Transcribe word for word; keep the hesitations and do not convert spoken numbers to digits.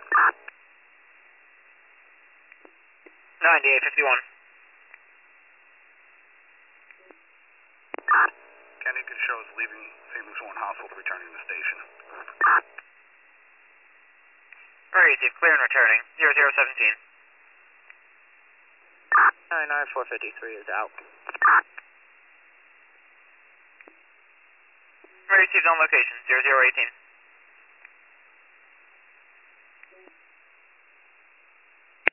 ninety-eight fifty-one. Kennington shows leaving Saint Luke's Warren Hospital, returning to the station. Very easy, clear and returning. zero zero seventeen. nine nine four fifty-three is out. Very received on location, zero zero eighteen.